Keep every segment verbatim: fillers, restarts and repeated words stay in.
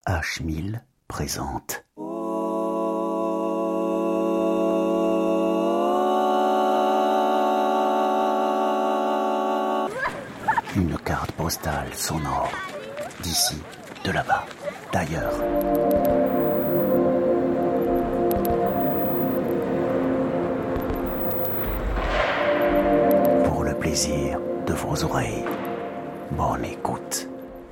H mille présente. Une carte postale sonore, d'ici, de là-bas, d'ailleurs. Pour le plaisir de vos oreilles, bonne écoute.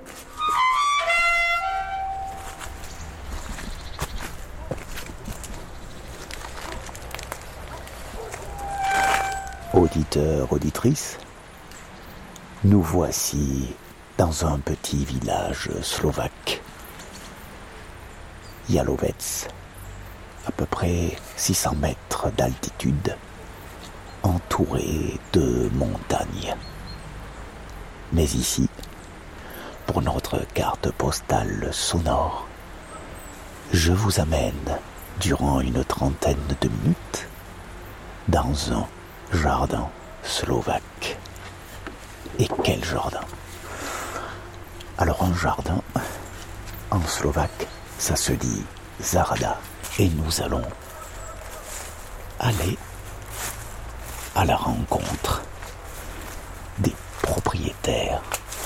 Auditeurs, auditrices, nous voici dans un petit village slovaque, Jalovec, à peu près six cents mètres d'altitude, entouré de montagnes. Mais ici, pour notre carte postale sonore, je vous amène durant une trentaine de minutes dans un jardin slovaque. Et quel jardin! Alors un jardin, en slovaque, ça se dit zahrada. Et nous allons aller à la rencontre des propriétaires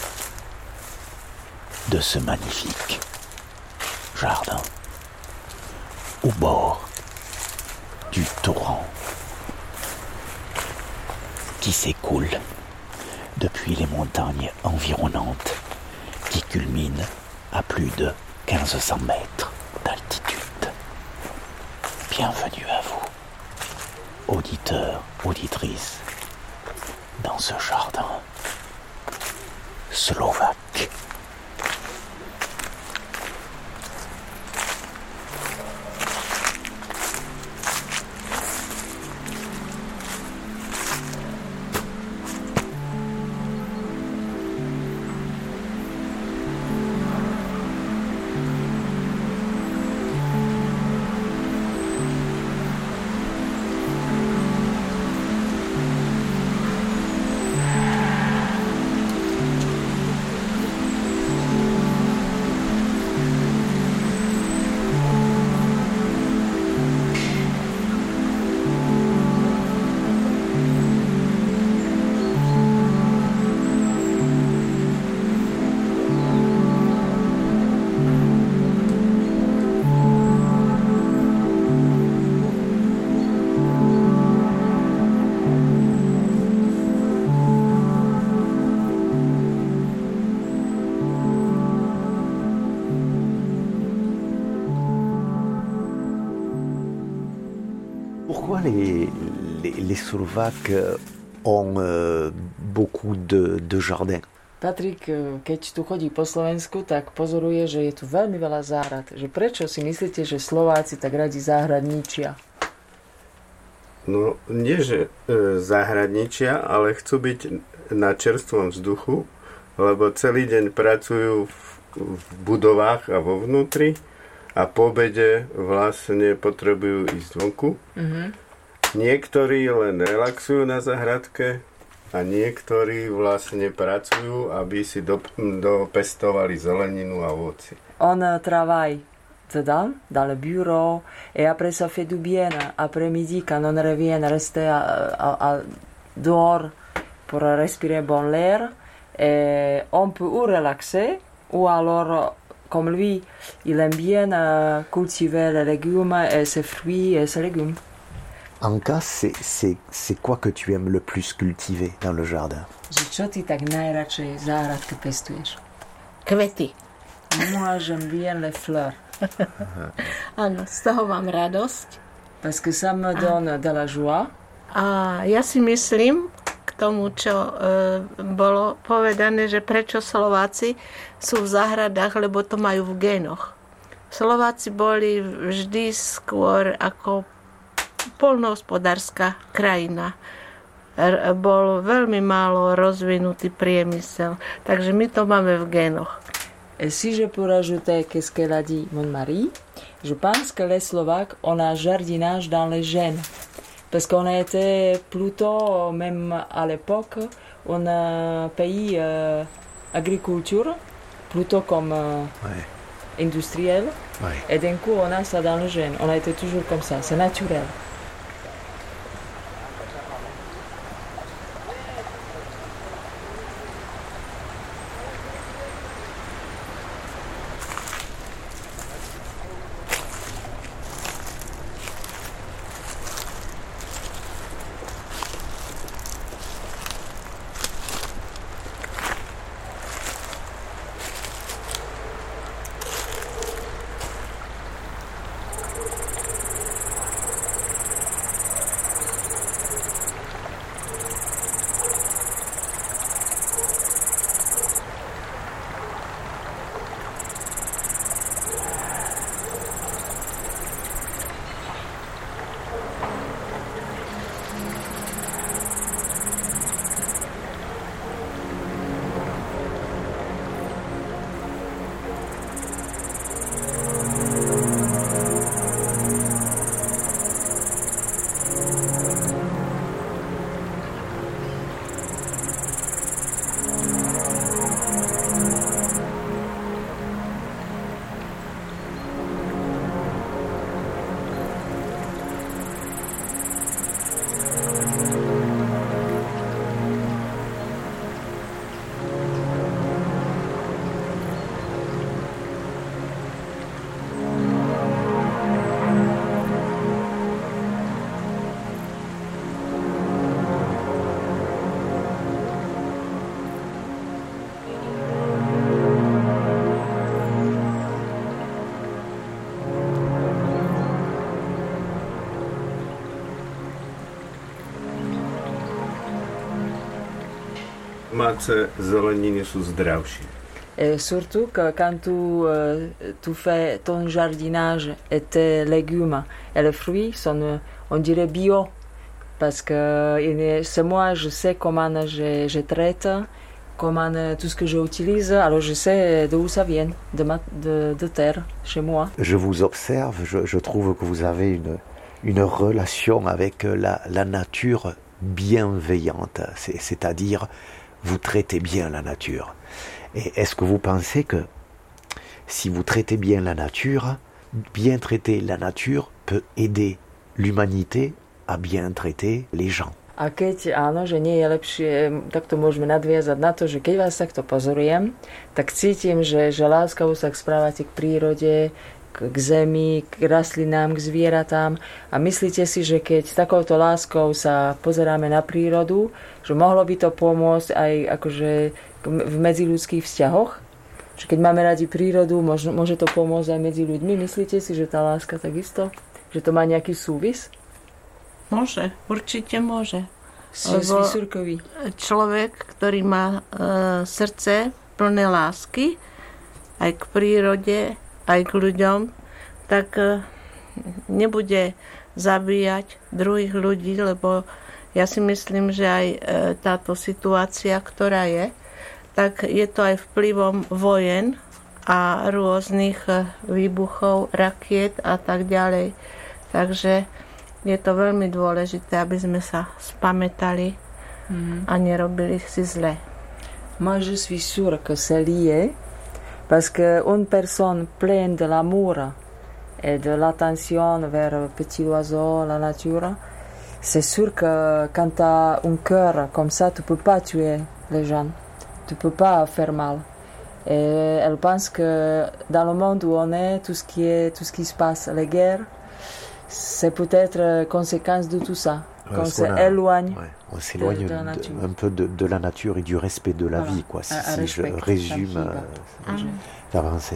de ce magnifique jardin au bord du torrent qui s'écoule depuis les montagnes environnantes qui culminent à plus de quinze cents mètres d'altitude. Bienvenue à vous, auditeurs, auditrices, dans ce jardin slovaque. Pourquoi les, les, les Slovaques ont euh, beaucoup de, de jardins? Patrik, keď tu chodí po Slovensku, tak pozoruje, že je tu veľmi veľa záhrad. Že prečo si myslíte, že Slováci tak radi záhradničia? No, nie že e, záhradničia, ale chcú byť na čerstvom vzduchu, lebo celý deň pracujú v, v budovách a vo vnútri a po obede vlastne potrebujú ísť vonku. Mm-hmm. Niektorí len relaxujú na záhradke a niektorí vlastne pracujú, aby si do, dopestovali zeleninu a ovocie. On travaille dedans, dans le bureau, et après ça fait du bien. Après midi, quand on revient, rester à, à, à, dehors pour respirer bon l'air, et on peut ou relaxer, ou alors, comme lui, il aime bien euh, cultiver les légumes et ses fruits et ses légumes. Anka, c'est, c'est, c'est quoi que tu aimes le plus cultiver dans le jardin? Že čo ty tak najradšej v záhradke pestuješ? Kvety. Moi, j'aime bien les fleurs. Áno, z toho mám radosť. Parce que ça me donne de la joie. A ja si myslím, k tomu, čo e, bolo povedané, že prečo Slováci sú v záhradách, lebo to majú v génoch. Slováci boli vždy skôr ako poľnohospodárska krajina. R- bol veľmi málo rozvinutý priemysel, takže my to máme v génoch. Et si je peux rajouter qu'est-ce qu'elle a dit mon mari, je pense que les Slovaques ont un jardinage dans les gènes. Parce qu'on a été plutôt, même à l'époque, on a pays euh, agriculture, plutôt comme euh, ouais. industrielle. Ouais. Et d'un coup, on a ça dans le gène. On a été toujours comme ça. C'est naturel. Domáce zeleniny sú zdravšie. Et surtout que quand tu, euh, tu fais ton jardinage et tes légumes et les fruits sont, on dirait bio. Parce que c'est moi, je sais comment je, je traite, comment tout ce que j'utilise, alors je sais d'où ça vient, de, ma, de, de terre, chez moi. Je vous observe, je, je trouve que vous avez une, une relation avec la, la nature bienveillante, c'est, c'est-à-dire vous traitez bien la nature. Et est-ce que vous pensez que si vous traitez bien la nature, bien traiter la nature peut aider l'humanité à bien traiter les gens? A keď áno, že nie je lepšie, tak to môžeme nadviazať na to, že keď vás takto pozorujem, tak cítim, že, že láskavo sa správate k prírode, k, k zemi, k rastlinám, k zvieratám. A myslíte si, že keď takouto láskou sa pozeráme na prírodu, že mohlo by to pomôcť aj akože v medziľudských vzťahoch? Že keď máme radi prírodu, môže, môže to pomôcť aj medzi ľuďmi? Myslíte si, že tá láska takisto? Že to má nejaký súvis? Môže, určite môže. Lebo človek, ktorý má e, srdce plné lásky, aj k prírode, aj k ľuďom, tak e, nebude zabíjať druhých ľudí, lebo ja si myslím, že aj e, táto situácia, ktorá je, tak je to aj vplyvom vojen a rôznych e, výbuchov, rakiet a tak ďalej. Takže je to veľmi dôležité, aby sme sa spamätali mm. a nerobili si zle. Moi, je suis sûre que c'est lié, parce qu'une personne pleine de l'amour et de l'attention vers le petit oiseau, la nature, c'est sûr que quand tu as un cœur comme ça, tu ne peux pas tuer les gens, tu ne peux pas faire mal. Et elle pense que dans le monde où on est, tout ce qui, est, tout ce qui se passe, les guerres, c'est peut-être conséquence de tout ça, ouais, qu'on s'éloigne. Ouais, on s'éloigne de, de de, un peu de, de la nature et du respect de la voilà. vie, quoi. Si, à, à si je résume euh, mmh. l'avancée.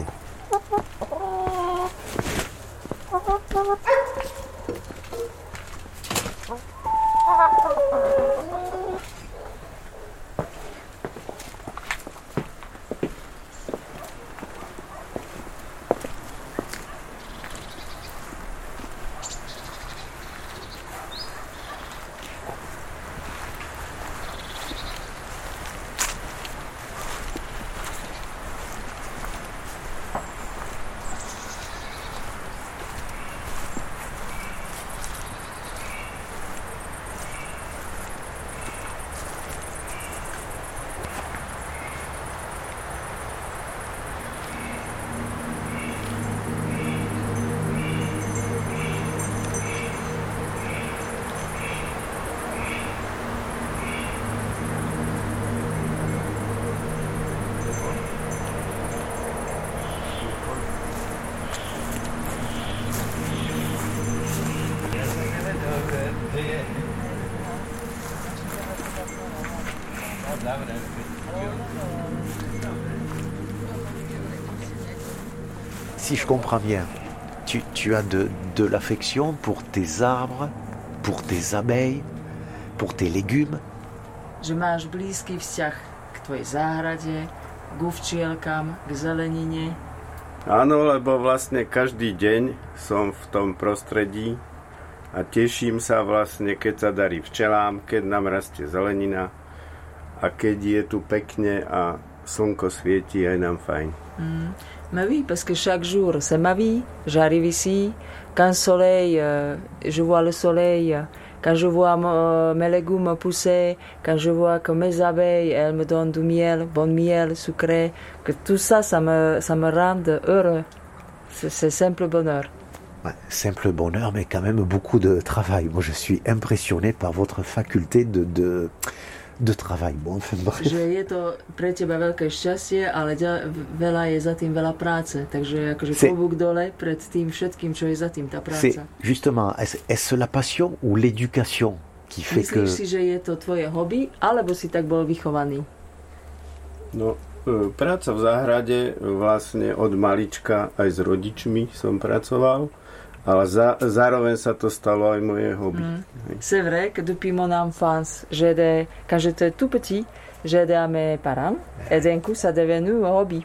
Si je comprends bien, tu, tu as de, de l'affection pour tes arbres, pour tes abeilles, pour tes légumes. Že máš blízky vzťah k tvojej záhrade, k včielkam, k zelenine. Áno, lebo vlastne každý deň som v tom prostredí a teším sa vlastne, keď sa darí včelám, keď nám rastie zelenina a keď je tu pekne a slnko svieti, aj nám fajn. Mm. Mais oui, parce que chaque jour, c'est ma vie. J'arrive ici, quand le soleil, euh, je vois le soleil, quand je vois euh, mes légumes pousser, quand je vois que mes abeilles, elles me donnent du miel, bon miel, sucré, que tout ça, ça me, ça me rend heureux. C'est, c'est simple bonheur. Ouais, simple bonheur, mais quand même beaucoup de travail. Moi, je suis impressionné par votre faculté de... de... de travail. Bon, enfin, bref. Že je to pre teba veľké šťastie, ale veľa je za tým veľa práce. Takže akože klobúk dole pred tým všetkým, čo je za tým tá práca. C'est justement, est-ce, est-ce la passion ou l'éducation qui fait Myslíš que... Myslíš si, že je to tvoje hobby, alebo si tak bol vychovaný? No, práca v záhrade vlastne od malička aj s rodičmi som pracoval. Ale za, zároveň sa to stalo aj moje hobby. Mm. C'est vrai que depuis mon enfance, j'aidais, quand j'étais tout petit, j'aidais à mes parents et d'un coup, ça est devenu un hobby.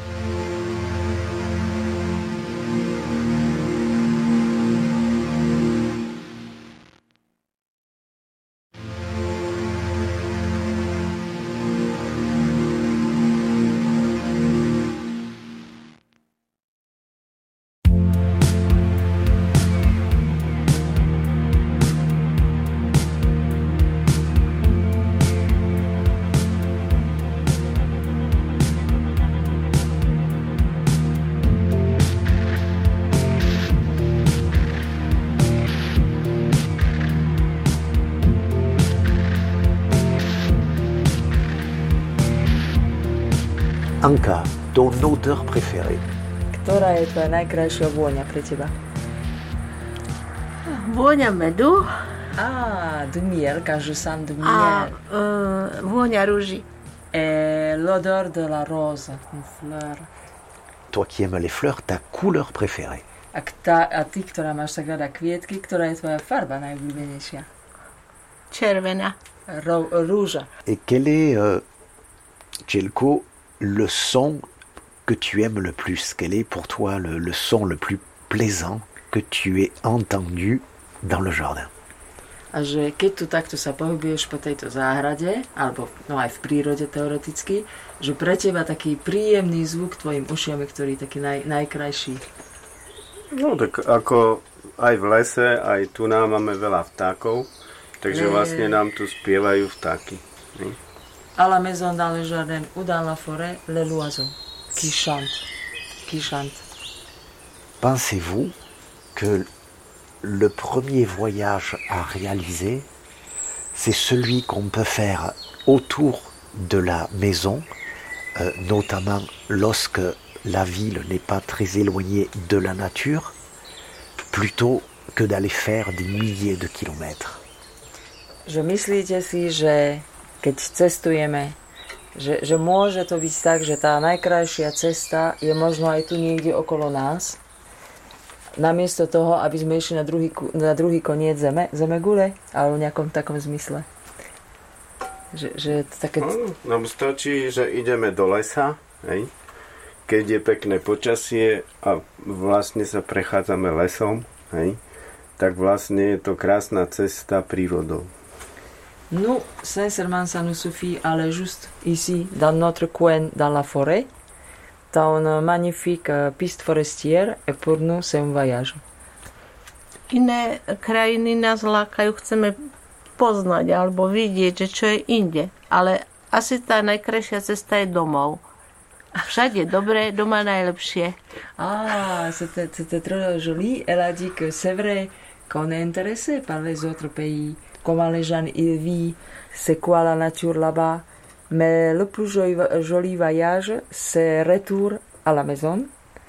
Anka, ton odeur préférée? Ktorá je tvoja najkrajšia vôňa pre teba? Vôňa medu. Ah, du miel, quand je sens du miel. A uh, vôňa rúži. Et l'odeur de la rose, une fleur. Toi qui aimes les fleurs, ta couleur préférée? A, ta, a ty, ktorá máš tak rada kvietky, ktorá je tvoja farba najobľúbenejšia? Červená. Ro, rúža. Et quel est, euh, Jelko, le son que tu aimes le plus? Quel est pour toi le, le son le plus plaisant que tu aies entendu dans le jardin? A že keď tu takto sa pohybuješ po tejto záhrade, alebo no aj v prírode teoreticky, že pre teba taký príjemný zvuk tvojim ušiam je ktorý taký naj, najkrajší? No tak ako aj v lese, aj tu nám máme veľa vtákov, takže vlastne nám tu spievajú vtáky. Ne? À la maison, dans le jardin ou dans la forêt, les oiseaux qui chantent, qui chantent. Pensez-vous que le premier voyage à réaliser, c'est celui qu'on peut faire autour de la maison, euh, notamment lorsque la ville n'est pas très éloignée de la nature, plutôt que d'aller faire des milliers de kilomètres? Je myslíte si, že keď cestujeme, že, že môže to byť tak, že tá najkrajšia cesta je možno aj tu niekde okolo nás, namiesto toho, aby sme išli na druhý, na druhý koniec zeme, zemegule, alebo v nejakom takom zmysle. Že, že také... No, nám stačí, že ideme do lesa, hej? Keď je pekné počasie a vlastne sa prechádzame lesom, hej? Tak vlastne je to krásna cesta prírodou. Nous, sincèrement, ça nous suffit aller juste ici, dans notre coin, dans la forêt, dans une magnifique piste forestière, et pour nous, c'est un voyage. Iné krajiny nás lákajú, chceme poznať alebo vidieť, že čo je inde. Ale asi tá najkrajšia cesta je domov. Všade dobré, doma najlepšie. Ah, c'était, c'était trop joli. Elle a dit que c'est vrai qu'on est intéressé par les autres pays. Comment les gens y vivent, c'est quoi la nature là-bas. Mais le plus joli, joli voyage, c'est retour à la maison.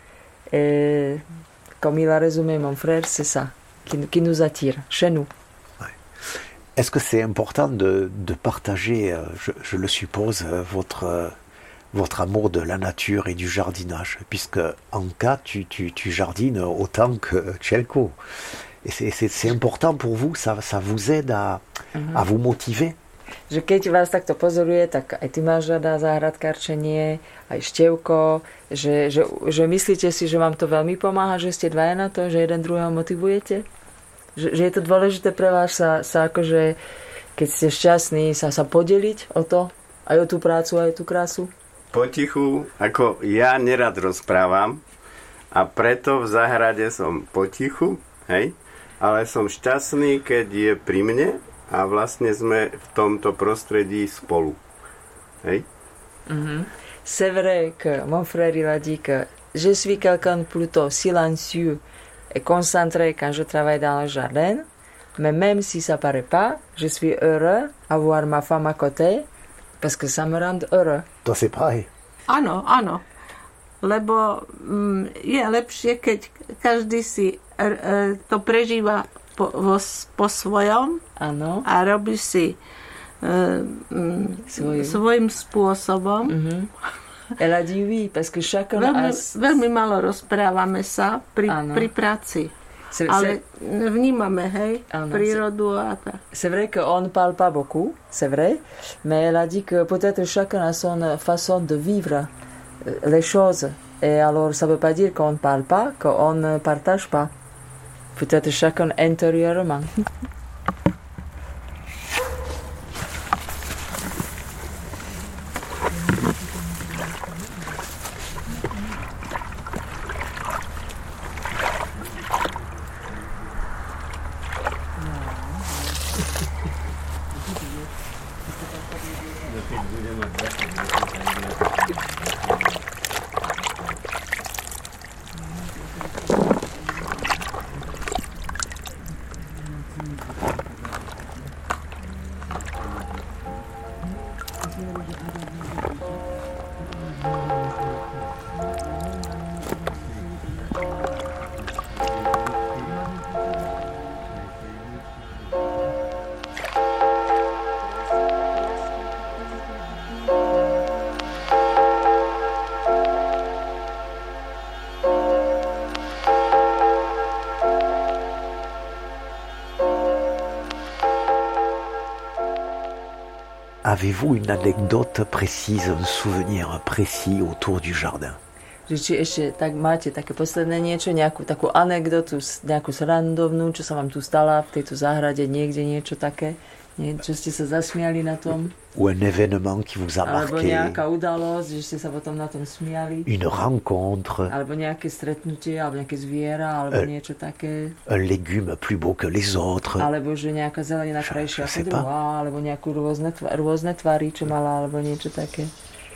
Et comme il a résumé mon frère, c'est ça qui, qui nous attire, chez nous. Ouais. Est-ce que c'est important de, de partager, je, je le suppose, votre, votre amour de la nature et du jardinage, puisque Anka, tu, tu, tu jardines autant que Čeľko. Et c'est, c'est, c'est important pour vous, ça, ça vous aide à, uh-huh. à vous motiver? Že keď vás takto pozoruje, tak aj ty máš rada záhradkárčenie, aj Števko, že, že, že myslíte si, že vám to veľmi pomáha, že ste dvaja na to, že jeden druhého motivujete? Že, že je to dôležité pre vás sa, sa akože, keď ste šťastní, sa, sa podeliť o to, aj o tú prácu, aj o tú krásu? Potichu, ako ja nerad rozprávam a preto v záhrade som potichu, hej, ale som šťastný, keď je pri mne a vlastne sme v tomto prostredí spolu, hej. Mm-hmm. C'est vrai que mon frère il a dit que je suis quelqu'un plutôt silencieux et concentré quand je travaille dans le jardin, mais même si ça paraît pas, je suis heureux avoir ma femme à côté, parce que ça me rend heureux. To c'est pareil. Áno, áno. Lebo mm, je lepšie, keď každý si r, r, to prežíva po, vo, po svojom áno. A robí si uh, mm, Svoj. svojím spôsobom. Mm-hmm. Elle a dit oui, parce que chacun veľmi, a... veľmi malo rozprávame sa pri, pri práci. C'est, ale c'est... vnímame, hej, ano, prírodu a tak. C'est vrai qu'on ne parle pas beaucoup, c'est vrai, mais elle a dit que peut-être chacun a son façon de vivre les choses. Et alors, ça ne veut pas dire qu'on ne parle pas, qu'on ne partage pas. Peut-être chacun intérieurement. Avez-vous une anecdote précise, un souvenir précis autour du jardin? Že či ešte tak máte také posledné niečo, nejakú takú anekdotu, nejakú srandovnú, čo sa vám tu stala v tejto záhrade, niekde niečo také? Nie, čo ste sa zasmiali na tom? Ou un événement qui vous a alebo marqué? Alebo nejaká udalosť, že ste sa potom na tom smiali? Une rencontre? Alebo nejaké stretnutie, alebo nejaké zviera, alebo uh, niečo také? Un légume plus beau que les autres? Alebo že nejaká zelenina krajšia ako druhá, alebo nejakú rôzne, tva- rôzne tvary, čo mala, alebo niečo také?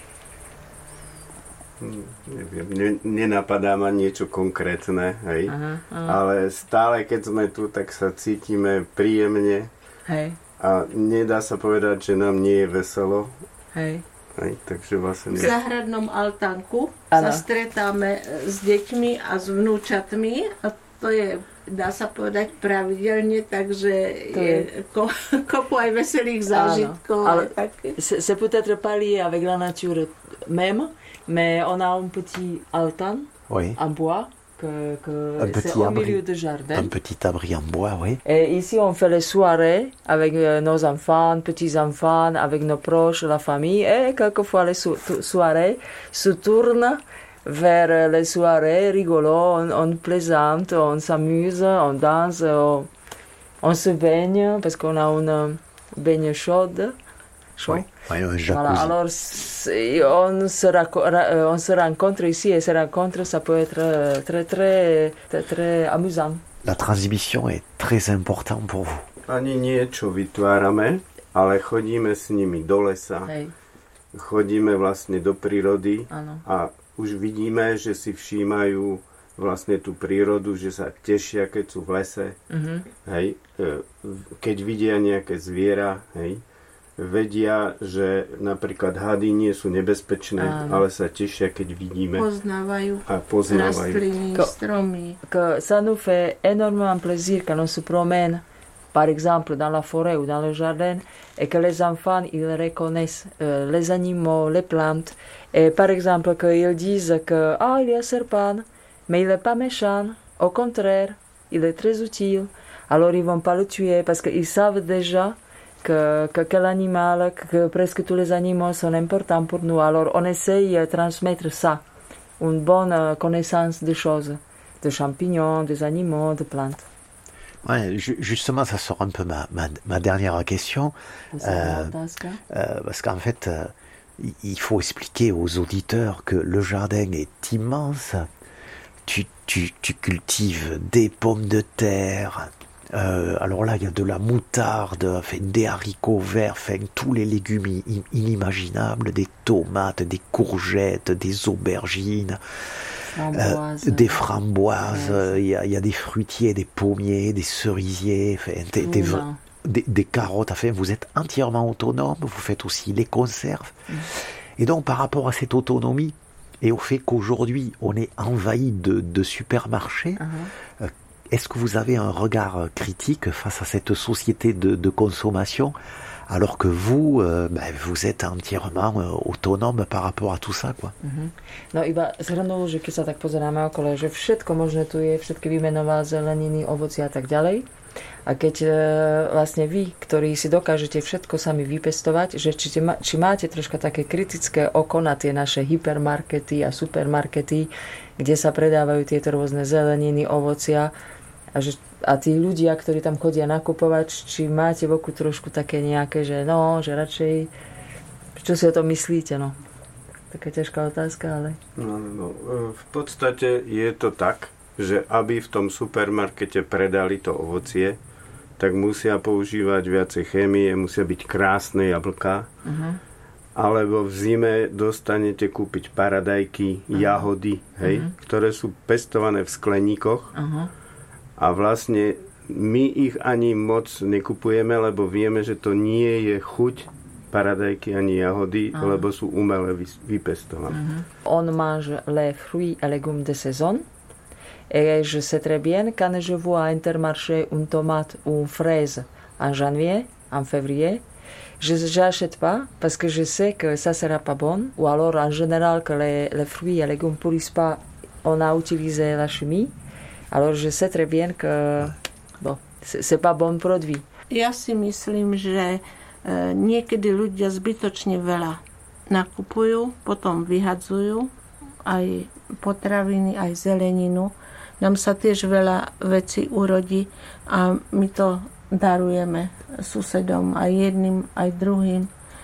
Neviem, ne, nenapadá ma niečo konkrétne, hej. Aha, aha. Ale stále, keď sme tu, tak sa cítime príjemne. Hej. A nedá sa povedať, že nám nie je veselo. Hej. Hej, takže vlastne... V záhradnom altánku ano. Sa stretáme s deťmi a s vnúčatmi a to je, dá sa povedať, pravidelne, takže to je, je ko, kopu aj veselých zážitkov. Ale c'est, c'est peut-être pas lié avec la nature même, mais on a un petit altan oui. en bois. Que, que un c'est petit au abri, milieu de jardin. Un petit abri en bois, oui. Et ici, on fait les soirées avec euh, nos enfants, petits-enfants, avec nos proches, la famille. Et quelquefois, les so- soirées se tournent vers les soirées rigolos. On, on plaisante, on s'amuse, on danse, on, on se baigne parce qu'on a une baigne chaude. Oui, oui, un jacuzzi. Voilà, alors on se, raco- on se rencontre ici et se rencontre, ça peut être très, très, très, très amusant. La transmission est très importante pour vous. Ani niečo vytvárame, ale chodíme s nimi do lesa. Hej. Chodíme vlastne do prírody. Áno. A už vidíme, že si všímajú vlastne tú prírodu, že sa tešia, keď sú v lese. Uh-huh. Hej. Keď vidia nejaké zviera, hej. Vedia, že napríklad hady nie sú nebezpečné, áno. ale sa tešia, keď vidíme. Poznávajú, a poznávajú. rastliny, que, stromy. Que ça nous fait énormément plaisir quand on se promène par exemple dans la forêt ou dans le jardin, et que les enfants, ils reconnaissent euh, les animaux, les plantes, et par exemple qu'ils disent que « Ah, il y a un serpent, mais il n'est pas méchant, au contraire, il est très utile », alors ils ne vont pas le tuer parce qu'ils savent déjà que, que, que l'animal, que presque tous les animaux sont importants pour nous. Alors on essaye de transmettre ça, une bonne connaissance des choses, des champignons, des animaux, des plantes. Ouais, ju- justement, ça sort un peu ma, ma, ma dernière question. Euh, euh, parce qu'en fait, euh, il faut expliquer aux auditeurs que le jardin est immense. Tu, tu, tu cultives des pommes de terre. Euh, alors là, il y a de la moutarde, enfin, des haricots verts, enfin, tous les légumes i- inimaginables, des tomates, des courgettes, des aubergines. Framboises. Euh, des framboises, Ouais. il y, a, il y a des fruitiers, des pommiers, des cerisiers, enfin, des, des, Tout, vra- non. des, des carottes. Enfin, vous êtes entièrement autonome, vous faites aussi les conserves. Mm. Et donc, par rapport à cette autonomie et au fait qu'aujourd'hui, on est envahi de, de supermarchés, Uh-huh. euh, est-ce que vous avez un regard critique face à cette société de, de consommation, alors que vous, euh, ben, vous êtes entièrement euh, autonome par rapport à tout ça, quoi? Mhm. No iba zhrnul, že keď sa tak pozeráme okolo, že všetko možné tu je, všetky vymenoval zeleniny, ovoci a tak ďalej. A keď e, vlastne vy, ktorí si dokážete všetko sami vypestovať, že či, te, či máte troška také kritické oko na tie naše hypermarkety a supermarkety, kde sa predávajú tieto rôzne zeleniny, ovocia, a, že, a tí ľudia, ktorí tam chodia nakupovať, či máte v oku trošku také nejaké, že no, že radšej, čo si o tom myslíte, no. Taká ťažká otázka, ale... No, no, v podstate je to tak, že aby v tom supermarkete predali to ovocie, tak musia používať viacej chémie, musia byť krásne jablká, uh-huh. alebo v zime dostanete kúpiť paradajky, uh-huh. jahody, hej, uh-huh. ktoré sú pestované v skleníkoch uh-huh. a vlastne my ich ani moc nekupujeme, lebo vieme, že to nie je chuť paradajky ani jahody, uh-huh. lebo sú umele vypestované. Uh-huh. On mange les fruits et légumes de saison. Et je sais très bien, quand je vois à Intermarché une tomate ou une fraise en janvier, en février, je n'achète pas parce que je sais que ça ne sera pas bon. Ou alors, en général, que les, les fruits et légumes ne pourrissent pas, on a utilisé la chimie. Alors, je sais très bien que bon, ce n'est pas bon produit. Ja si myslím, že e, niekedy ľudia zbytočne veľa nakupujú, potom vyhadzujú aj potraviny, aj zeleninu. Nám sa tiež veľa vecí urodí a my to darujeme susedom, aj jedným, aj druhým,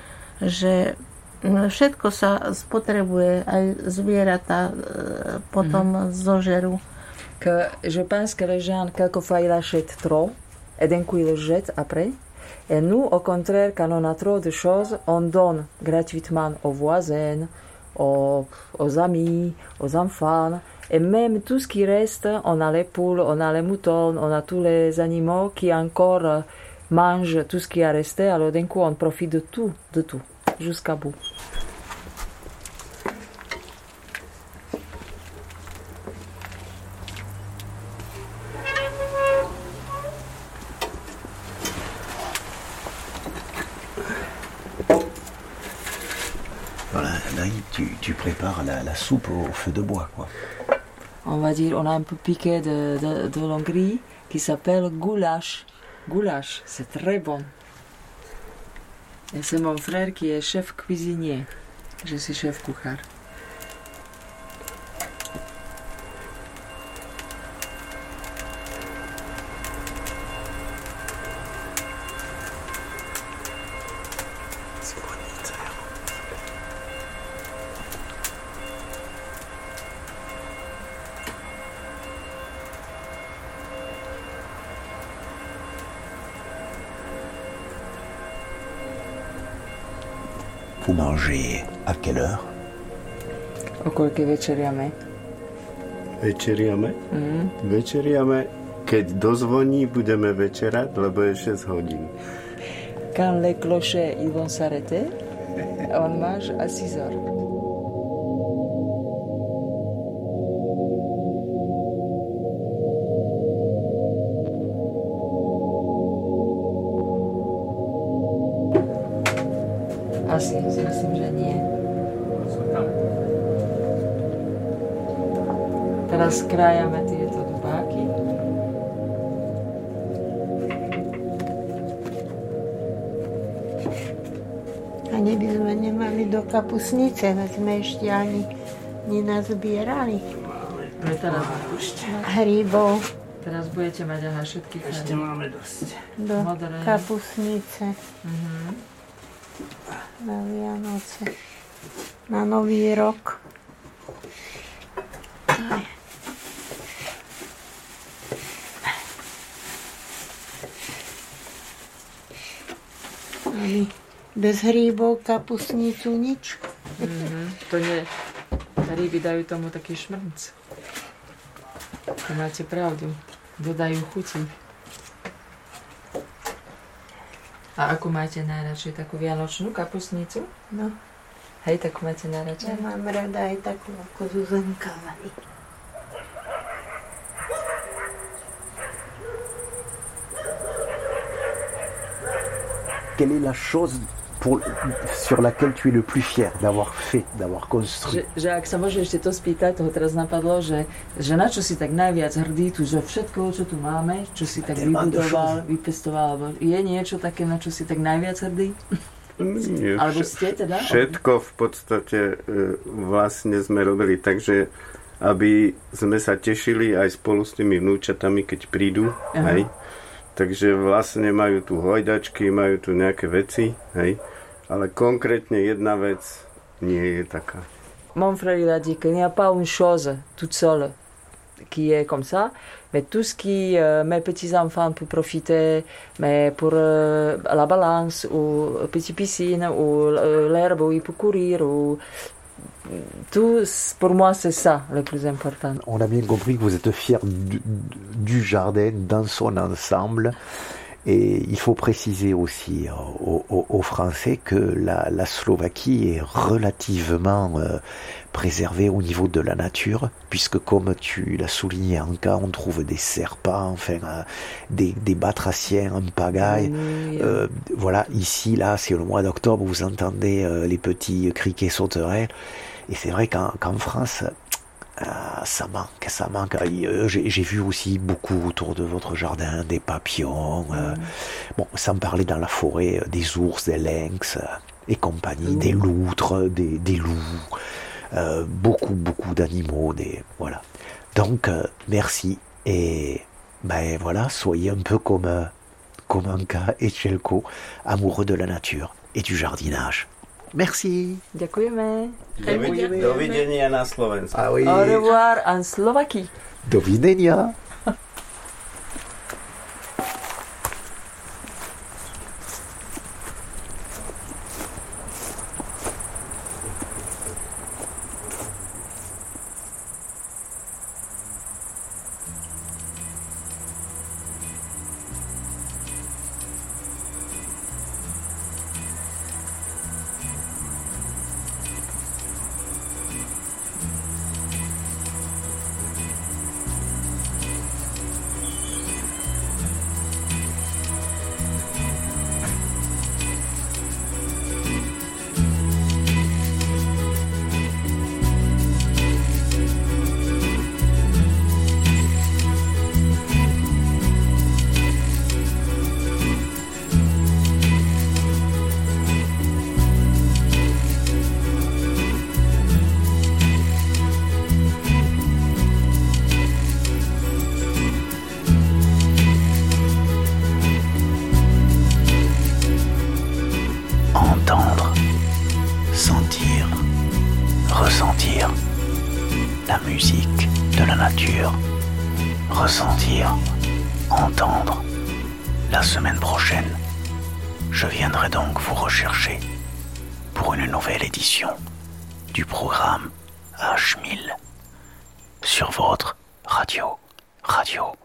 že všetko sa spotrebuje, aj zvieratá potom mm-hmm. zožerú. Que je pense que les gens, quelquefois, ils achètent trop, et d'un coup, ils le jettent après. Et nous, au contraire, quand on a trop de choses, on donne gratuitement aux voisins, aux, aux amis, aux enfants. Et même tout ce qui reste, on a les poules, on a les moutons, on a tous les animaux qui encore mangent tout ce qui a resté. Alors d'un coup, on profite de tout, de tout, jusqu'à bout. Voilà, là, tu, tu prépares la, la soupe au feu de bois, quoi. On va dire, on a un peu piqué de, de, de l'Hongrie qui s'appelle goulash. Goulash, c'est très bon. Et c'est mon frère qui est chef cuisinier. Je suis chef kuchár. Vous mangez à quelle heure? O koľkej večeriame? Večeriame? Mm. Večeriame, keď dozvoní, budeme večerať, lebo je šesť hodín. Quand les clochers ils vont s'arrêter, on mange à six heures. Asi si myslím, že nie. Teraz krájame tieto dubáky. Ani by sme nemali do kapusnice, veď sme ešte ani nenazbierali. Ale teraz napúšťame. Hríbov Teraz budete mať aha všetky farby. Ešte máme dosť. do Modré. kapusnice Mhm. na Vianoce, na Nový rok. Aj. Ani bez hríbov kapusnicu nič. Mhm. To nie... Ryby dajú tomu taký šmrnc. To máte pravdu. Dodajú chuti. A akú máte najradšej? Takú vianočnú kapustnicu? No, Hej, takú máte ja najradšej? mám rada aj takú ako Zuzanka. Quelle est la chose pour, sur laquelle tu es le plus fier d'avoir fait, d'avoir construit? Že, že ak sa môže ešte to spýtať, toho teraz napadlo, že, že na čo si tak najviac hrdý tu zo všetkoho, čo tu máme, čo si tak vybudoval, vypestoval, alebo je niečo také, na čo si tak najviac hrdý? Nie, Alebo vš- ste teda? Všetko v podstate e, vlastne sme robili tak, že aby sme sa tešili aj spolu s tými vnúčatami, keď prídu, Aha. hej. Takže vlastne majú tu hojdačky, majú tu nejaké veci, hej. Ale konkrétne jedna vec nie je taká. Mon frère il a dit qu'il n'y a pas une chose toute seule qui est comme ça, mais tout ce qui euh, mes petits-enfants peuvent profiter, mais pour euh, la balance ou petite piscine ou euh, l'herbe où ils peuvent courir ou tout, pour moi c'est ça le plus important. On a bien compris que vous êtes fiers du, du jardin dans son ensemble. Et il faut préciser aussi aux, aux, aux Français que la, la Slovaquie est relativement euh, préservée au niveau de la nature, puisque comme tu l'as souligné Anka, on trouve des serpents, enfin euh, des, des batraciens en pagaille. Oui, Euh, voilà, ici, là, c'est le mois d'octobre, vous entendez euh, les petits criquets sauterelles. Et c'est vrai qu'en, qu'en France, euh, ça manque, ça manque. Euh, j'ai, j'ai vu aussi beaucoup autour de votre jardin des papillons. Euh, Mm. Bon, sans parler dans la forêt euh, des ours, des lynx euh, et compagnie, Mm. des loutres, des, des loups. Euh, beaucoup, beaucoup d'animaux. Des, voilà. Donc, euh, merci. Et ben voilà, soyez un peu comme, euh, comme Anka et Chelko, amoureux de la nature et du jardinage. Merci. Ďakujeme. Dovidenia, dovidenia na Slovensku. Ah oui. Au revoir en Slovaquie. Do widzenia. Entendre, sentir, ressentir la musique de la nature. Ressentir, entendre. La semaine prochaine, je viendrai donc vous rechercher pour une nouvelle édition du programme H mille sur votre radio, radio